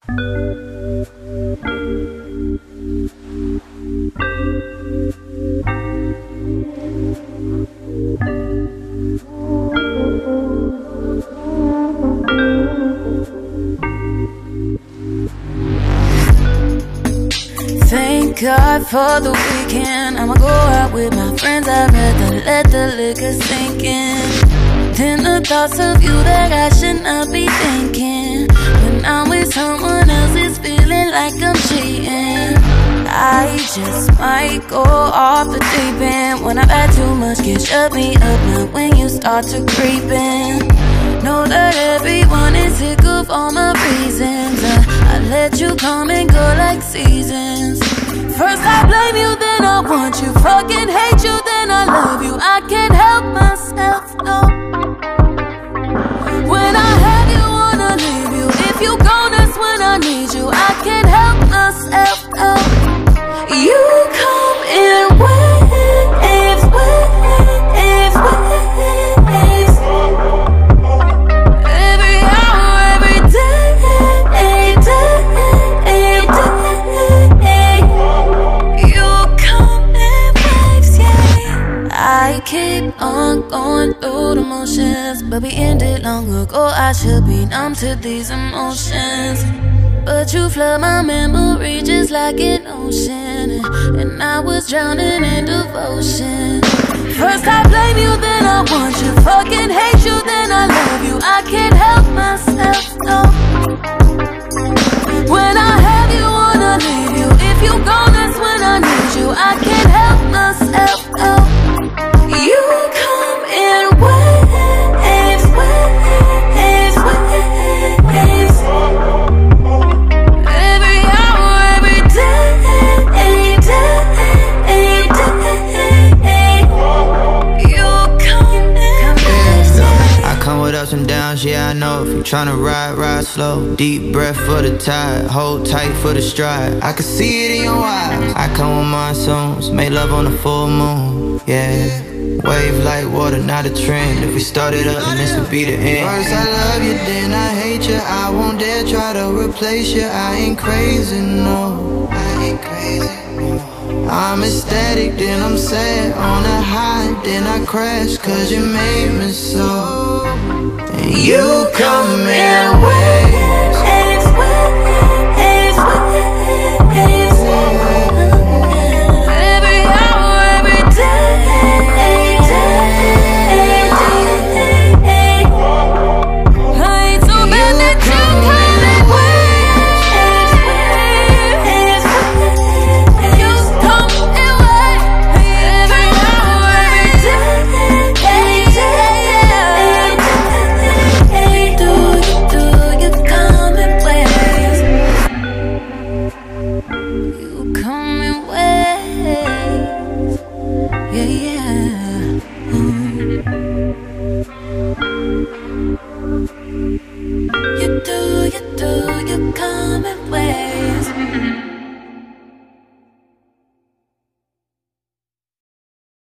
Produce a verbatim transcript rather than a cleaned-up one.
Thank God for the weekend. I'ma go out with my friends. I'd rather let the liquor sink in than the thoughts of you that I should not be thinking. When I'm with someone else, it's feeling like I'm cheating. I just might go off the deep end. When I've had too much, can shut me up. Now when you start to creep in, know that everyone is sick of all my reasons. uh, I let you come and go like seasons. First I blame you, then I want you. Fucking hate you, then I love you. I can't help myself, no. When I have you, wanna leave you. If you gone, that's when I need you. I can't help myself, no. You come in waves, waves, waves. Every hour, every day, day, day. You come in waves, yeah. I keep on going through the motions, but we ended long ago. I should be numb to these emotions, but you flood my memory just like an ocean, and I was drowning in devotion. First I blame you, then I want you. Fucking hate you, then I love you. I can't help myself, no. When I have you, wanna leave you. If you gone, that's when I need you. I can't help myself, no. You come in waves, waves, waves. Every hour, every day, day, day. You come in waves, yeah. I come with ups and downs, yeah I know. If you tryna ride, ride slow. Deep breath for the tide, hold tight for the stride. I can see it in your eyes. I come with monsoons, make love on the full moon, yeah. Wave like water, not a trend. If we started up, then this would be the end. First I love you, then I hate you. I won't dare try to replace you. I ain't crazy, no. I ain't crazy, no. I'm ecstatic, then I'm sad. On a high, then I crash, cause you made me so. And you come in waves, waves, waves, waves. Every hour, every day. Come